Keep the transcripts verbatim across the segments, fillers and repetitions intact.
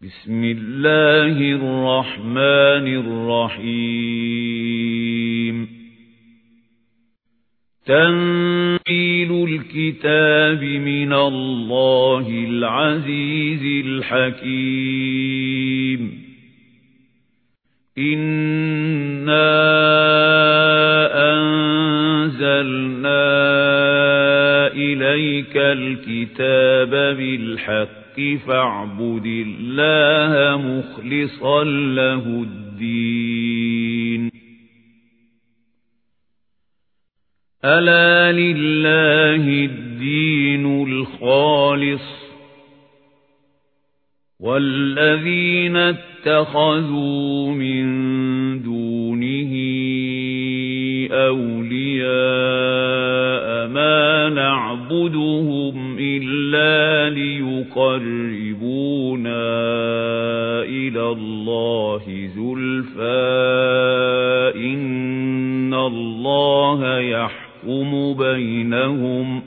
بسم الله الرحمن الرحيم تنزيل الكتاب من الله العزيز الحكيم إنا أنزلنا إليك الكتاب بالحق فاعبد الله مخلصا له الدين ألا لله الدين الخالص والذين اتخذوا من دونه أولياء ما نعبدهم إلا ليقربونا إلى الله زلفى إن الله يحكم بينهم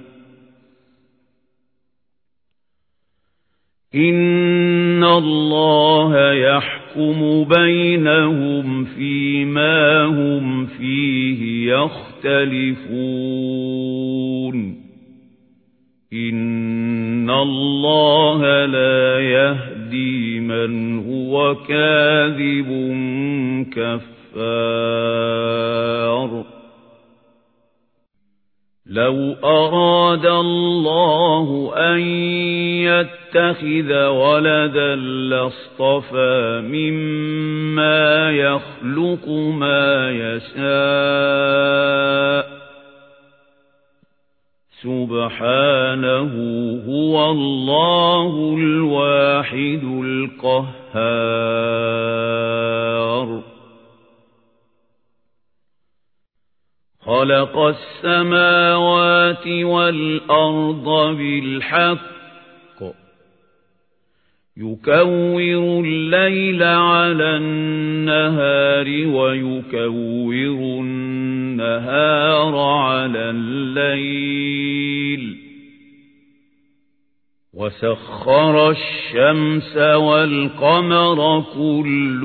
إن الله يحكم بينهم فيما هم فيه يختلفون إن الله لا يهدي من هو كاذب كفار لو أراد الله أن يتخذ ولدا لاصطفى مما يخلق ما يشاء سبحانه هو الله الواحد القهار خلق السماوات والأرض بالحق يكور الليل على النهار ويكور النهار على الليل وسخر الشمس والقمر كل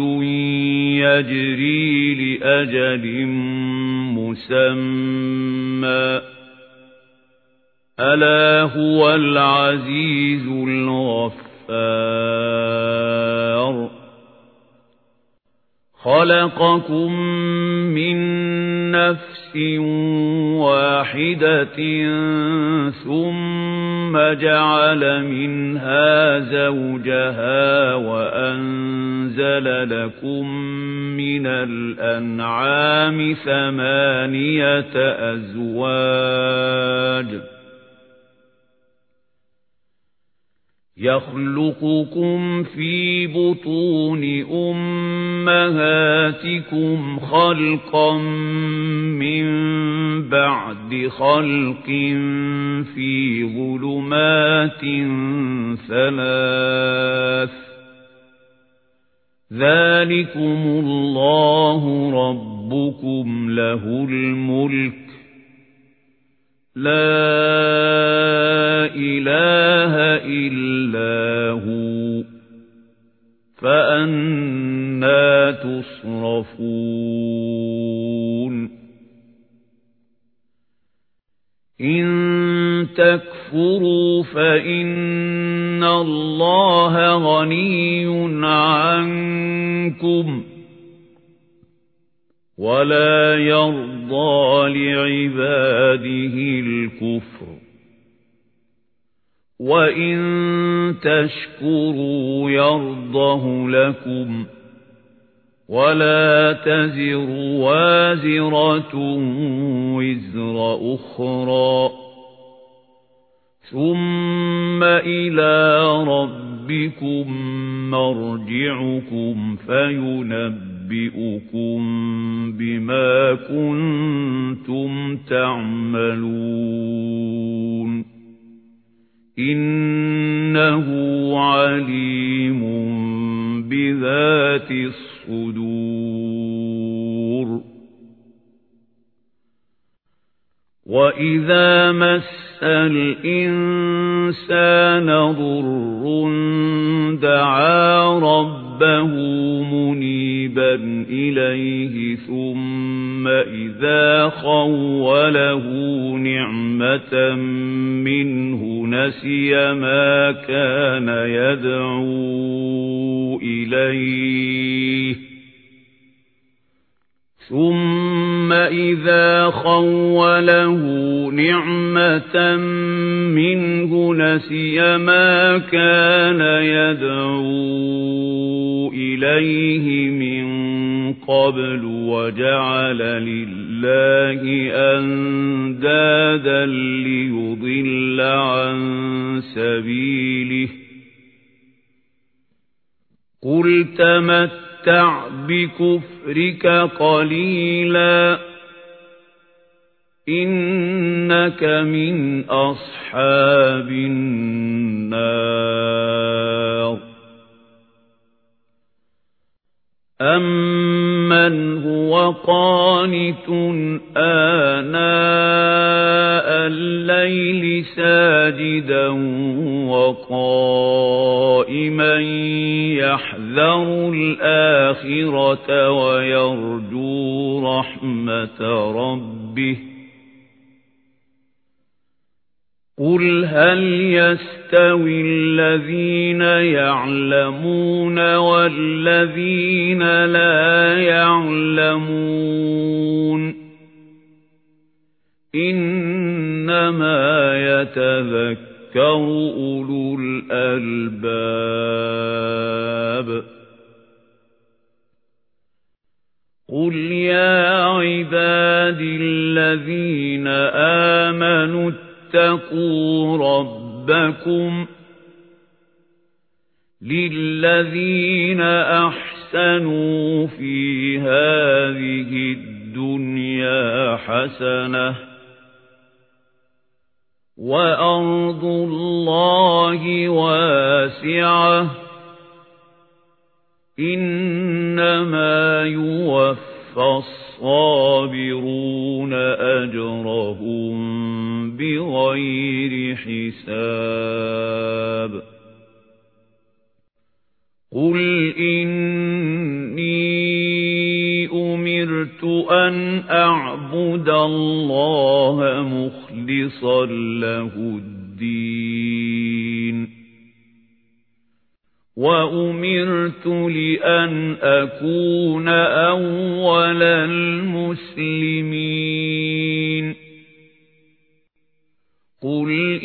يجري لأجل مسمى ألا هو العزيز الغفار خلقكم من نفس واحدة ثم جعل منها زوجها وأنزل لكم من الأنعام ثمانية أزواج يخلقكم في بطون أمهاتكم خلقا من بعد خلق في ظلمات ثلاث ذلكم الله ربكم له الملك لا إله إلا هو فأنى تصرفون إن تكفروا فإن الله غني عنكم ولا يرضى لعباده الكفر وإن تشكروا يرضه لكم ولا تزر وازرة وزر أخرى ثم إلى ربكم مرجعكم فينبئكم بما كنتم تعملون إنه عليم بذات الصدور وإذا مس الإنسان ضر دعا ربه منيبا إليه ثم إذا خوله نعمة منه نسي ما كان يدعو إليه ثم إذا خوله نعمة منه نسي ما كان يدعو إليه من قبل وجعل لله أندادا ليضل عن سبيله قل تمتع بكفرك قليلا إنك من أصحاب النار أمن هو قانت آناء الليل ساجدا وقائما يحذر الآخرة ويرجو رحمة ربه قل هل يستوي الذين يعلمون والذين لا يعلمون إنما يتذكر أولو الألباب قل يا عبادي الذين آمنوا اتقوا ربكم للذين أحسنوا في هذه الدنيا حسنة وأرض الله واسعة إنما يوفى الصابرون أجرهم بغير حساب قل إني أمرت أن أعبد الله مخلصا له الدين وأمرت لأن أكون أول المسلمين قل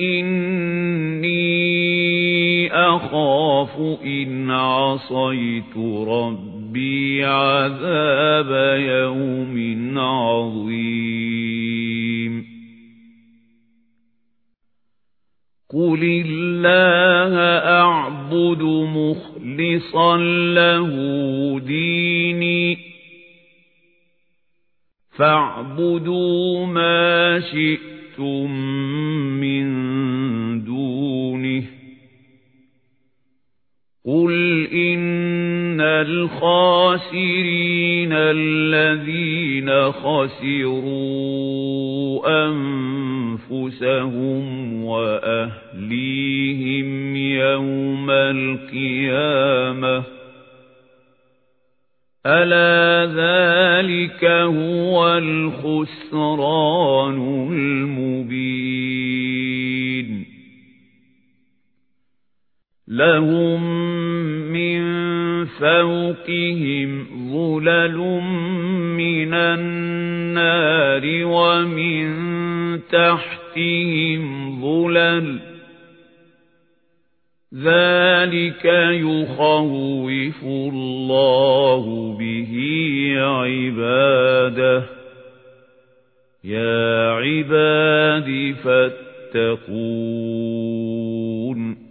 إني أخاف إن عصيت ربي عذاب يوم عظيم قل الله أعبد مخلصا له ديني فاعبدوا ما شئتم من دونه قل إن الخاسرين الذين خسروا أنفسهم وأهليهم يوم القيامة ألا ذلك هو الخسران المبين لهم من فوقهم ظلل من النار ومن تحتهم ظلل ذلك يخوف الله به عباده يا عباد فاتقون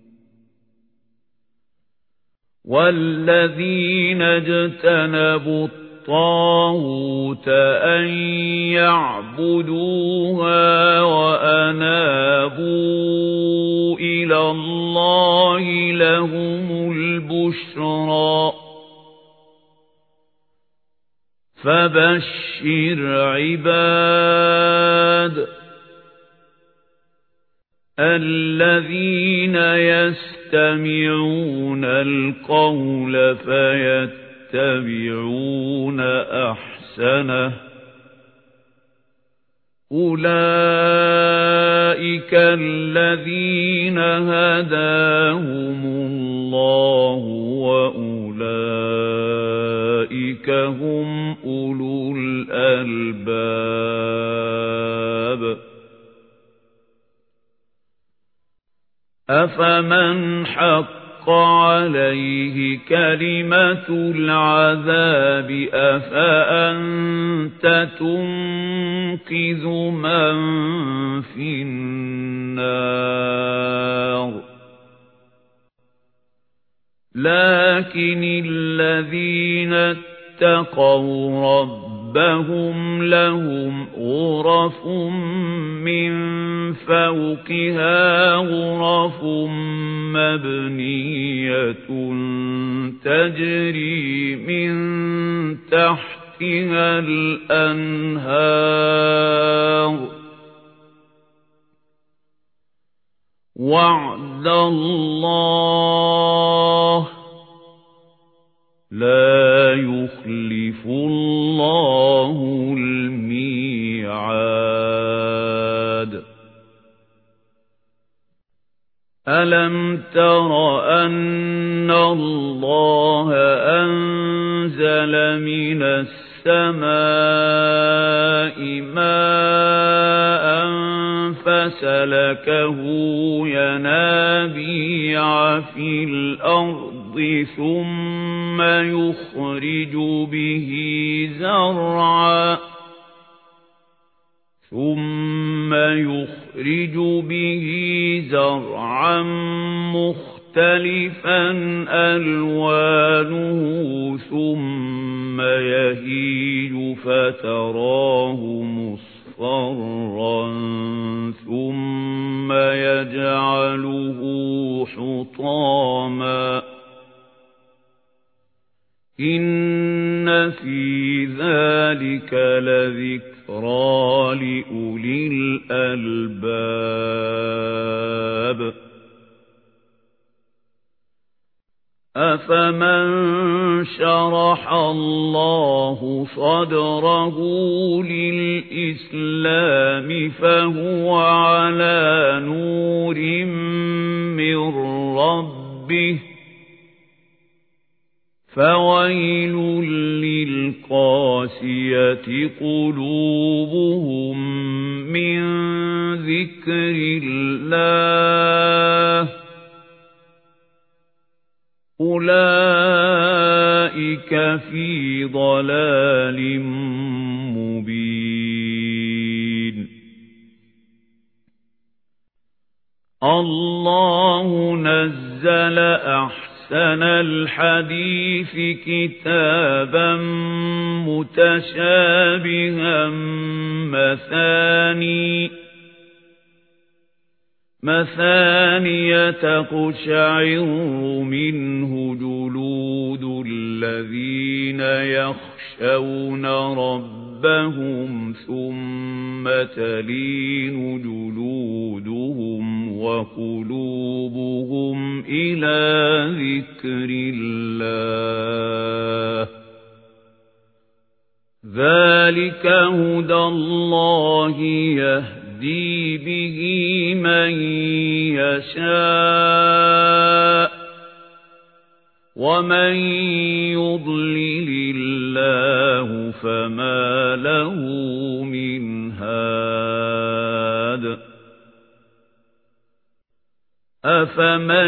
والذين اجتنبوا الطاغوت أن يعبدوها وأنابوا إلى الله لهم البشرى فبشر عباد الذين يستمعون القول فيتبعون أحسنه أولئك الذين هداهم الله وأولئك هم أولو الألباب أفمن حق عليه كلمة العذاب أفأنت تنقذ من في النار لكن الذين اتقوا ربهم لهم غرف من فوقها غرف مبنية تجري من تحتها الأنهار وعد الله لا يخلف الله الميعاد ألم تر أن الله أنزل من السماء ماء فسلكه ينابيع في الأرض ثم يخرج به زرعا ثم يخرج به زرعا مختلفا ألوانه ثم يهيج فتراه مصفرا ثم يجعله حطاما إن في ذلك لذكرى لأولي الألباب أفمن شرح الله صدره للإسلام فهو على نور من ربه فويل للقاسية قلوبهم من ذكر الله أولئك في ضلال مبين الله نزل أحسن أحسن الحديث كتابا متشابها مثاني مثانية تقشعر منه جلود الذين يخشون ربهم ثم تلين جلودهم وقلوبهم إلى ذكر الله ذلك هدى الله يهدي به من يشاء ومن يضلل الله فما له من هاد أفمن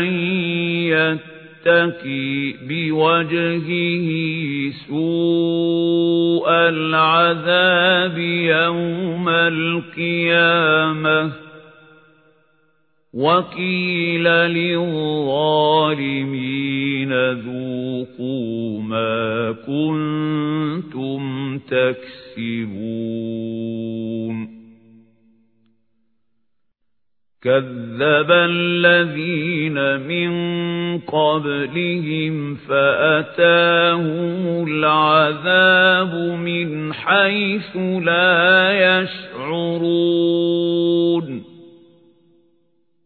يتقي بوجهه سوء العذاب يوم القيامة وقيل للظالمين ذوقوا ما كنتم تكسبون كذب الذين من قبلهم فأتاهم العذاب من حيث لا يشعرون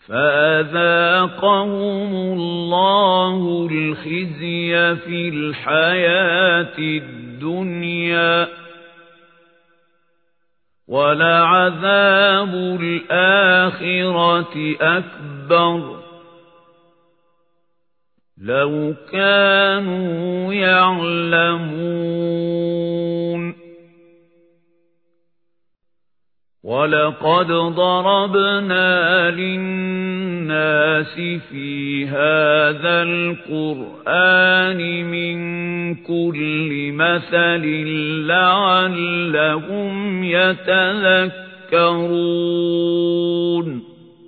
فأذاقهم الله الخزي في الحياة الدنيا ولعذاب الآخرة أكبر لو كانوا يعلمون ولقد ضربنا للناس في هذا القرآن من كل مثل لعلهم يتذكرون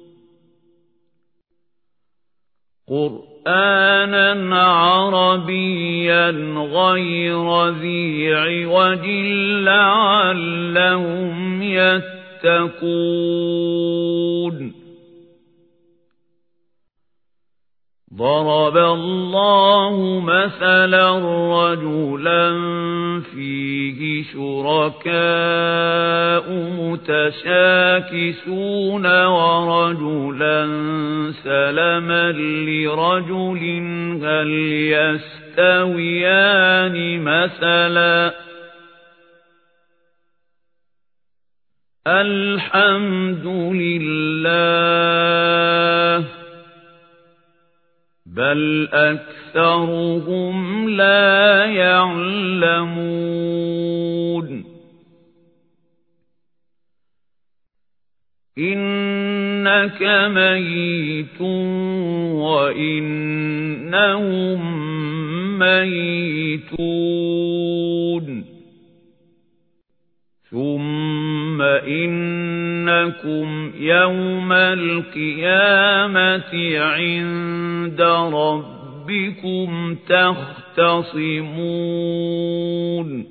قرآنا عربيا غير ذي عوج لعلهم يتقون ضرب الله مثلا رجلا فيه شركاء متشاكسون ورجلا سلما لرجل هل يستويان مثلا الحمد لله بل أكثرهم لا يعلمون إنك ميت وإنهم ميتون ثم إنكم يوم القيامة عند ربكم تختصمون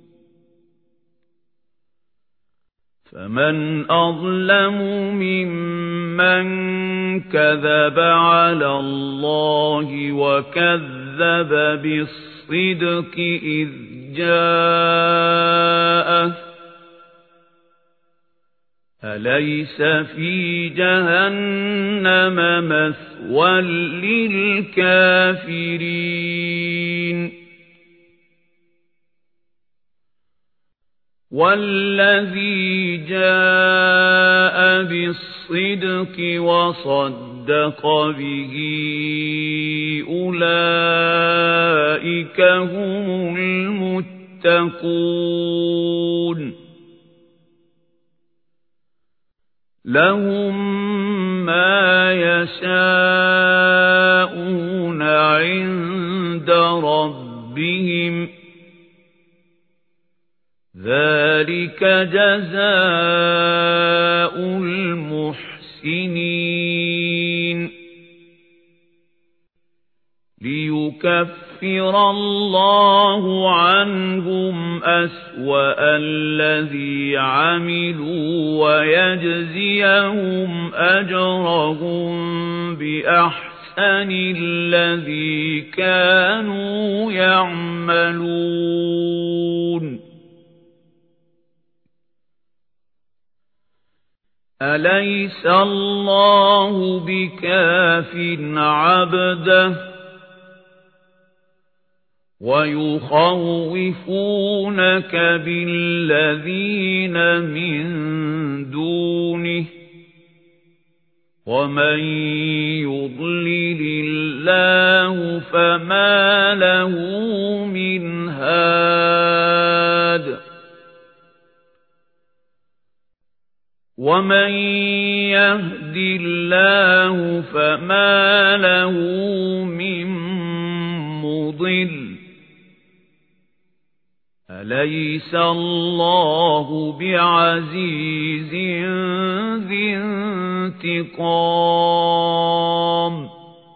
فمن أظلم ممن كذب على الله وكذب بالصدق إذ جاءه أليس في جهنم مثوى للكافرين والذي جاء بالصدق وصدق به أولئك هم المتقون لهم ما يشاءون عند ربهم ذلك جزاء المحسنين ليكفر الله عنهم أسوأ الذي عملوا ويجزيهم أجرهم بأحسن الذي كانوا يعملون أليس الله بكاف عبده ويخوفونك بالذين من دونه ومن يضلل الله فما له من هاد ومن يهد الله فما له من مضل أليس الله بعزيز ذي انتقام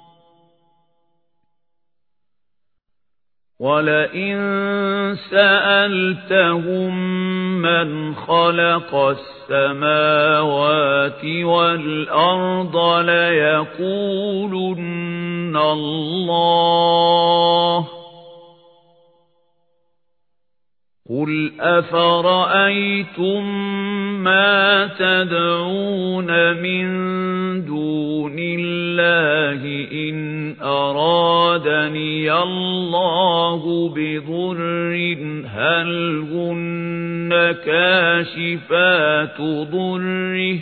ولئن سألتهم من خلق السماوات والأرض ليقولن الله قُلْ أَفَرَأَيْتُم مَّا تَدْعُونَ مِن دُونِ اللَّهِ إِنْ أَرَادَنِيَ اللَّهُ بِضُرٍّ هَلْ هُنَّ كَاشِفَاتُ ضُرِّهِ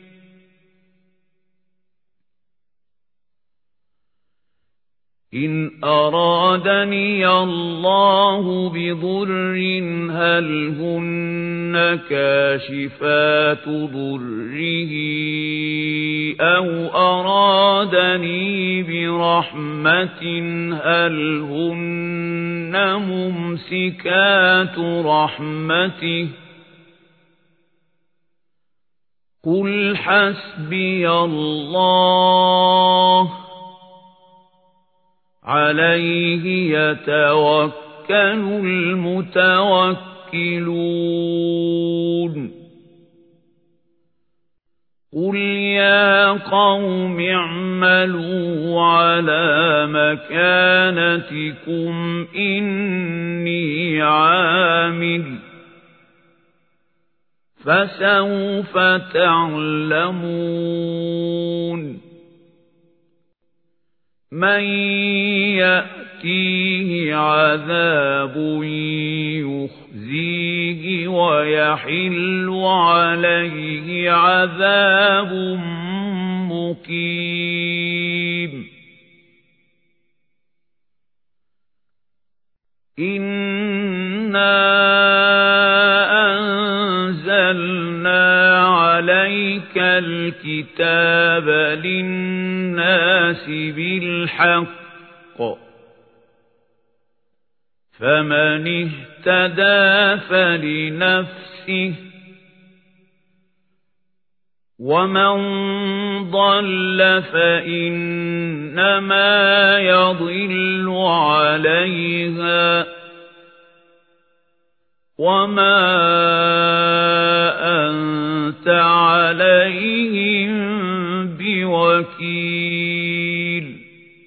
إِنْ أَرَادَنِيَ اللَّهُ بِضُرٍّ هَلْ هُنَّ كَاشِفَاتُ ضُرِّهِ أَوْ أَرَادَنِي بِرَحْمَةٍ هَلْ هُنَّ مُمْسِكَاتُ رَحْمَتِهِ قُلْ حَسْبِيَ اللَّهُ عَلَيْهِ يَتَوَكَّلُ الْمُتَوَكِّلُونَ قُلْ يَا قَوْمِ اعْمَلُوا عَلَى مَكَانَتِكُمْ إِنِّي عَامِلٌ فَسَوْفَ تَعْلَمُونَ مَن يَأْتِيهِ عَذَابٌ يُخْزِيهِ وَيَحِلُّ عَلَيْهِ عَذَابٌ مُّقِيمٌ إِنَّا أَنزَلْنَا عَلَيْكَ الْكِتَابَ لِلنَّاسِ بِالْحَقِّ فَمَنِ اهْتَدَى فَلِنَفْسِهِ وَمَنْ ضَلَّ فَإِنَّمَا يَضِلُّ عَلَيْهَا وَمَا أَنْتَ عَلَيْهِمْ بِوَكِيلٍ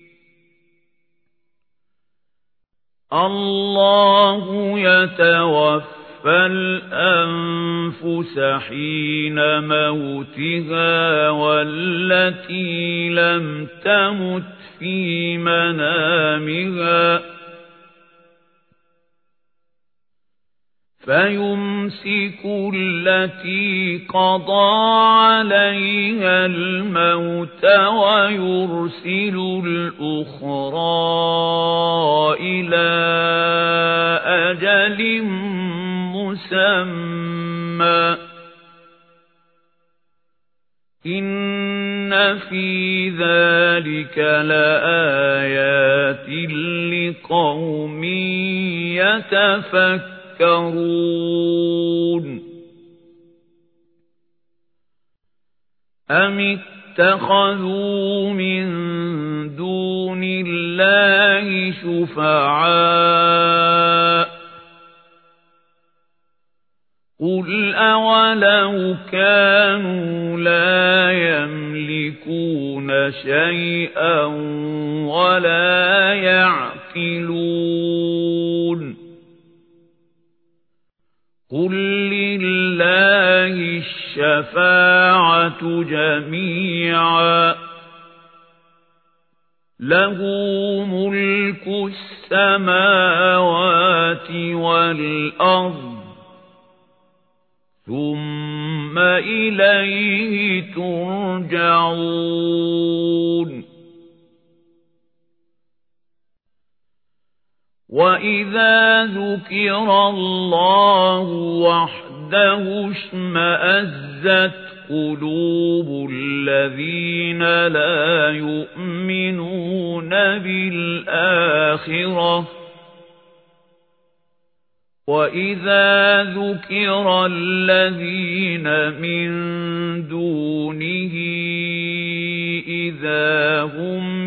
اللَّهُ يَتَوَفَّى الْأَنفُسَ حِينَ مَوْتِهَا وَالَّتِي لَمْ تَمُتْ فِي مَنَامِهَا فَيُمْسِكُ الَّتِي قَضَى عَلَيْهَا الْمَوْتَ وَيُرْسِلُ الْأُخْرَى إِلَى أَجَلٍ مُّسَمًّى إِنَّ فِي ذَلِكَ لَآيَاتٍ لِقَوْمٍ يَتَفَكَّرُونَ أَمِ اتَّخَذُوا مِن دُونِ اللَّهِ شُفَعَاءَ قُلْ أَوَلَوْ كَانُوا لَا يَمْلِكُونَ شَيْئًا وَلَا يَعْقِلُونَ قُلْ لِلَّهِ الشَّفَاعَةُ جَمِيعًا لَهُ مُلْكُ السَّمَاوَاتِ وَالْأَرْضِ ثُمَّ إِلَيْهِ تُرْجَعُونَ وَإِذَا ذُكِرَ اللَّهُ وَحْدَهُ اشْمَأَزَّتْ قُلُوبُ الَّذِينَ لَا يُؤْمِنُونَ بِالْآخِرَةِ وَإِذَا ذُكِرَ الَّذِينَ مِن دُونِهِ إِذَا هُمْ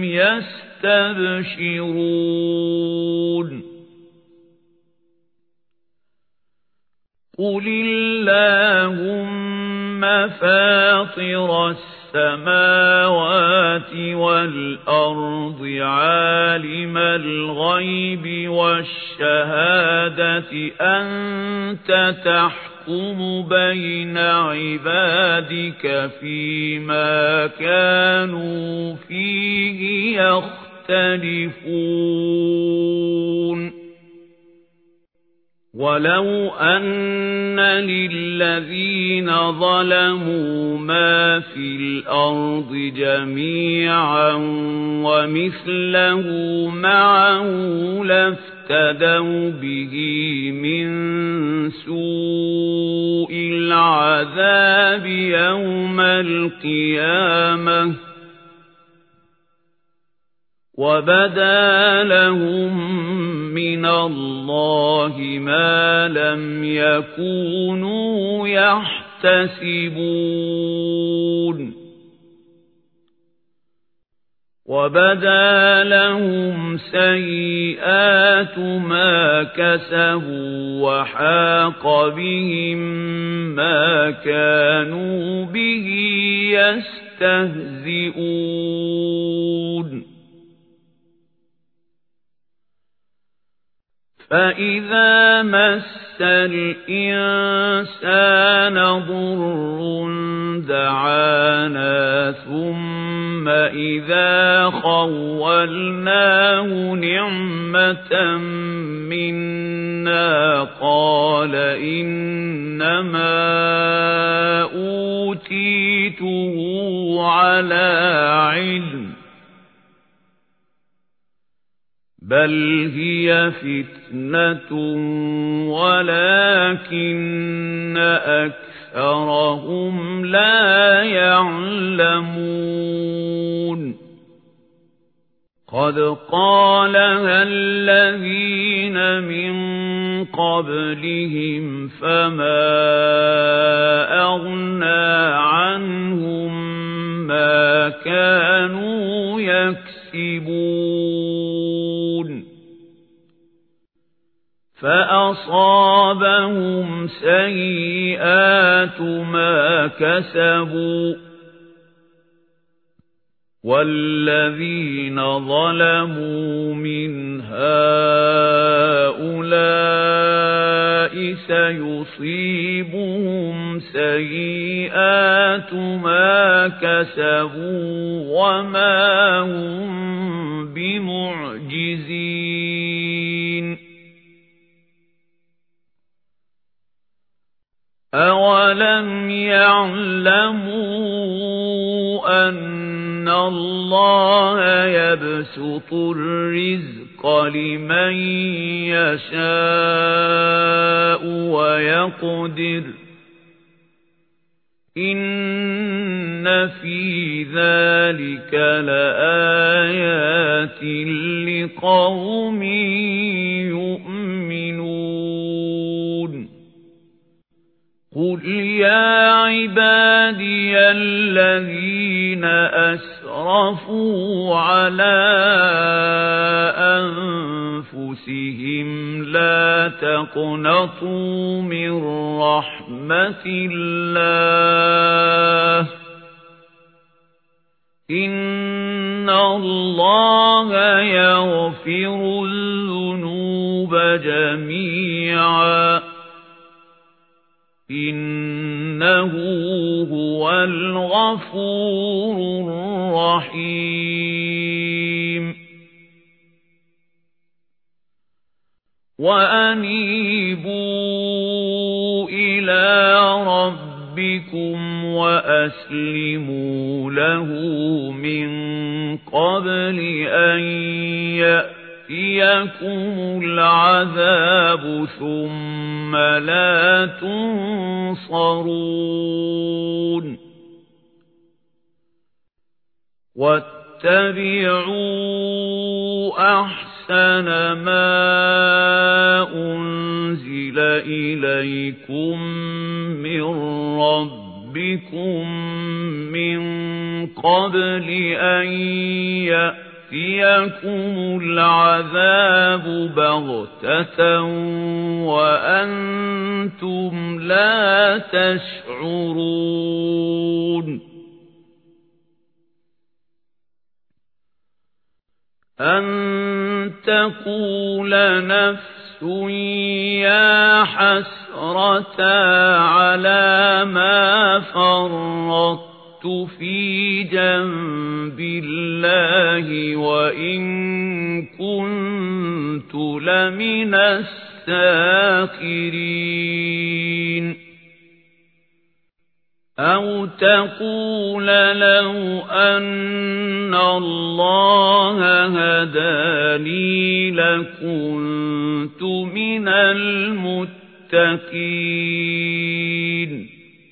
يَسْتَبْشِرُونَ قُلِ اللَّهُمَّ فَاطِرَ السَّمَاوَاتِ السماوات والأرض عالم الغيب والشهادة أنت تحكم بين عبادك فيما كانوا فيه يختلفون ولو أن للذين ظلموا ما في الأرض جميعا ومثله معه لافتدوا به من سوء العذاب يوم القيامة وبدا لهم من الله ما لم يكونوا يحتسبون وبدا لهم سيئات ما كسبوا وحاق بهم ما كانوا به يستهزئون فإذا مس الإنسان ضر دعانا ثم إذا خولناه نعمة منا قال إنما أوتيته على علم بل هي فتنة ولكن أكثرهم لا يعلمون قد قالها الذين من قبلهم فما أغنى عنهم ما كانوا يكسبون فأصابهم سيئات ما كسبوا والذين ظلموا من هؤلاء سيصيبهم سيئات ما كسبوا وما هم بمعجزين أولم يعلموا أن الله يبسط الرزق لمن يشاء ويقدر إن في ذلك لآيات لقوم يؤمنون قل يا عبادي الذين أسرفوا على أنفسهم لا تقنطوا من رحمة الله إن الله يغفر الذنوب جميعا إنه هو الغفور الرحيم وأنيبوا إلى ربكم وأسلموا له من قبل أن يأتيكم العذاب ثم لا تنصرون واتبعوا أحسن ما أنزل إليكم من ربكم من قبل أن يأتيكم العذاب بغتة وأنتم لا تشعرون أن تقول نفس يا حسرة على ما فرطت في جنب الله وإن كنت لمن الساخرين أو تقول لو أن الله هداني لكنت من المتقين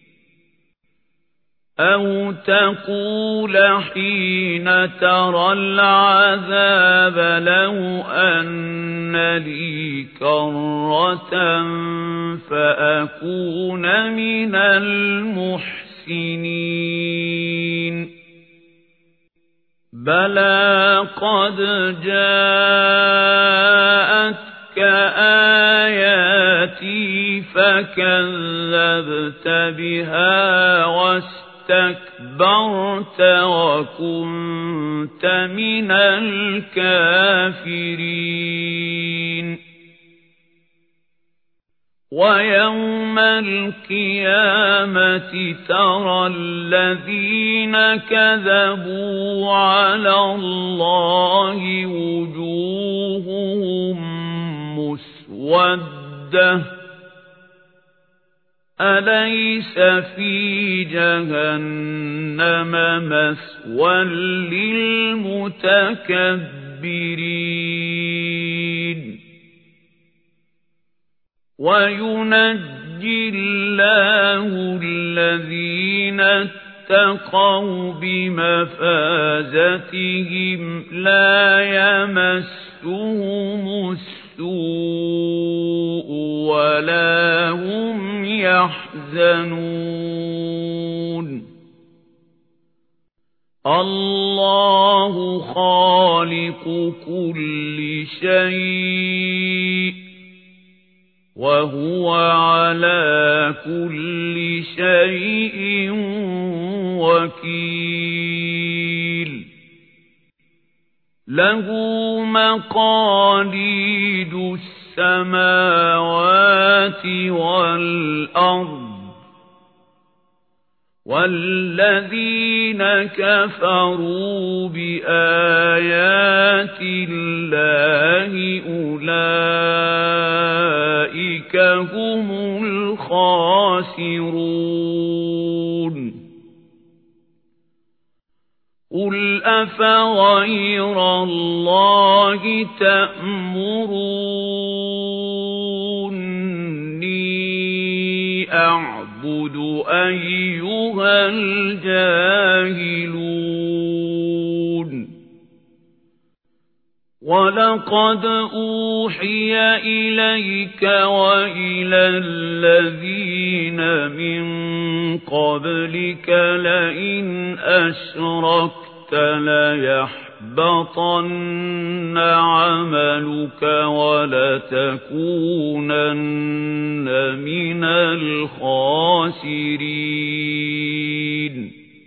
أو تقول حين ترى العذاب لو أن لي كرة فأكون من المحسنين بلى قد جاءتك آياتي فكذبت بها واستكبرت اسْتَكْبَرْتَ وَكُنْتَ مِنَ الْكَافِرِينَ وَيَوْمَ الْقِيَامَةِ تَرَى الَّذِينَ كَذَبُوا عَلَى اللَّهِ وُجُوهُهُم مُّسْوَدَّةٌ أَلَيْسَ فِي جَهَنَّمَ مَثْوًى لِلْمُتَكَبِّرِينَ وَيُنَجِّي اللَّهُ الَّذِينَ اتَّقَوْا بِمَفَازَتِهِمْ لَا يَمَسُّهُمُ السُّوءُ وَلَا هُمْ يَحْزَنُونَ اللَّهُ خَالِقُ كُلِّ شَيْءٍ وَهُوَ عَلَى كُلِّ شَيْءٍ وَكِيلٌ لَهُ مَقَالِيدُ السَّمَاوَاتِ وَالْأَرْضِ وَالَّذِينَ كَفَرُوا بِآيَاتِ اللَّهِ أُولَئِكَ هُمُ الْخَاسِرُونَ قُلْ أَفَغَيْرَ اللَّهِ تَأْمُرُونِّي أَعْبُدُ أَيُّهَا الْجَاهِلُونَ وَلَقَدْ أُوحِيَ إِلَيْكَ وَإِلَى الَّذِينَ مِن قَبْلِكَ لَئِنْ أَشْرَكْتَ لَيَحْبَطَنَّ عَمَلُكَ وَلَتَكُونَنَّ مِنَ الْخَاسِرِينَ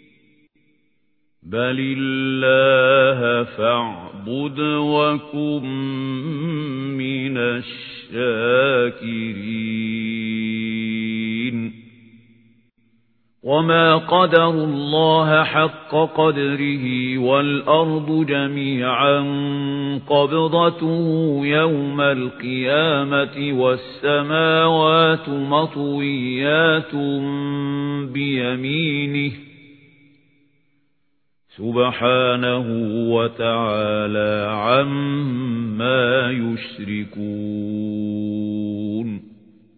بَلِ اللَّهَ فَاعْبُدْ وَكُن مِّنَ الشَّاكِرِينَ وَمَا قَدَرُوا اللَّهَ حَقَّ قَدْرِهِ وَالْأَرْضُ جَمِيعًا قَبْضَتُهُ يَوْمَ الْقِيَامَةِ وَالسَّمَاوَاتُ مَطْوِيَّاتٌ بِيَمِينِهِ سُبْحَانَهُ وَتَعَالَى عَمَّا يُشْرِكُونَ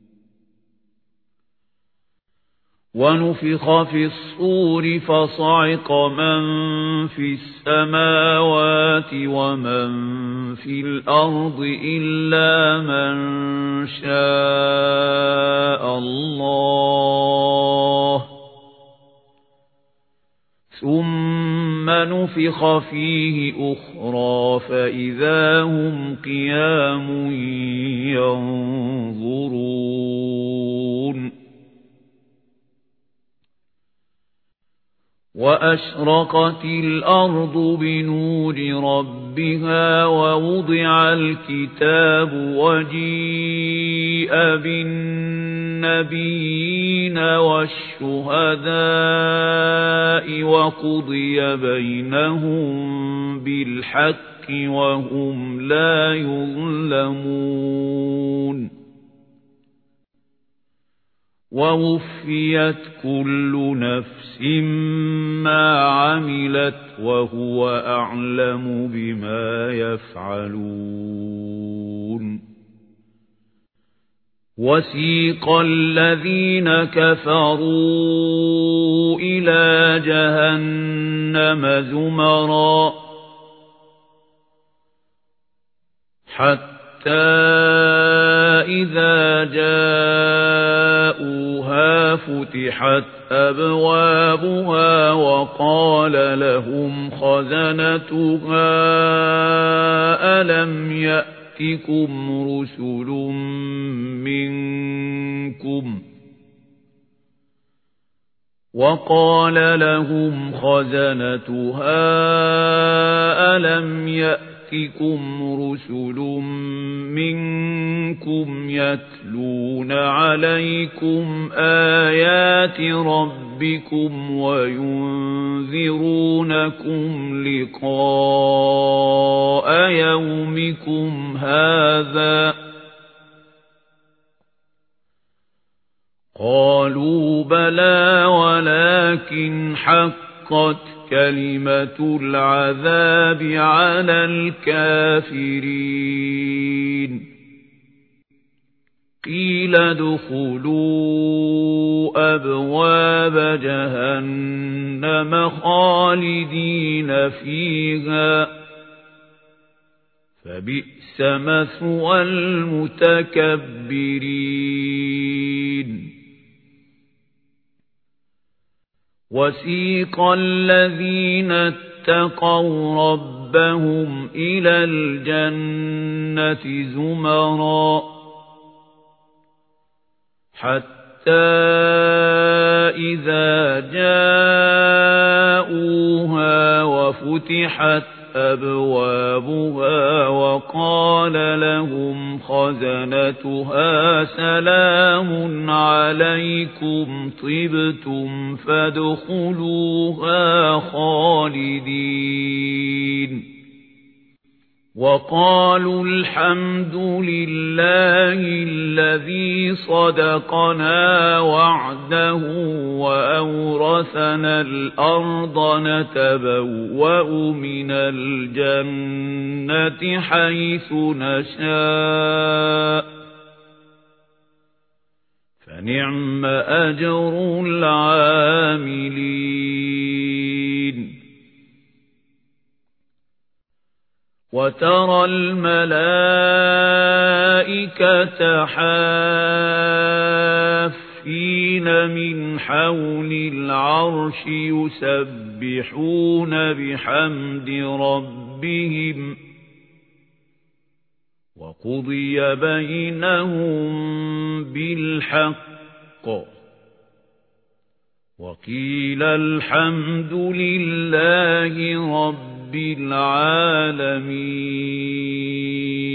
وَنُفِخَ فِي الصُّورِ فَصَعِقَ مَن فِي السَّمَاوَاتِ وَمَن فِي الْأَرْضِ إِلَّا مَن شَاءَ اللَّهُ ثُمَّ نُفِخَ فِيهِ أُخْرَى فَإِذَا هُمْ قِيَامٌ يَنظُرُونَ وأشرقت الأرض بنور ربها ووضع الكتاب وجيء بالنبيين والشهداء وقضي بينهم بالحق وهم لا يظلمون ووفيت كل نفس ما عملت وهو أعلم بما يفعلون وسيق الذين كفروا إلى جهنم زمرا حتى إذا جاءوها فتحت أبوابها وقال لهم خزنتها ألم يأتكم رسل منكم وقال لهم خزنتها ألم يأتكم رسل منكم يتلون عليكم آيات ربكم وينذرونكم لقاء يومكم هذا قالوا بلى ولكن حقت كلمة العذاب على الكافرين قيل ادخلوا أبواب جهنم خالدين فيها فبئس مثوى المتكبرين وسيق الذين اتقوا ربهم إلى الجنة زمرا حتى إذا جاءوها وفتحت أبوابها وقال لهم خزنتها سلام عليكم طبتم فادخلوها خالدين وقالوا الحمد لله الذي صدقنا وعده وأورثنا الأرض نتبوأ من الجنة حيث نشاء فنعم أجر العاملين وترى الملائكة حافين من حول العرش يسبحون بحمد ربهم وقضي بينهم بالحق وقيل الحمد لله رب العالمين. رب العالمين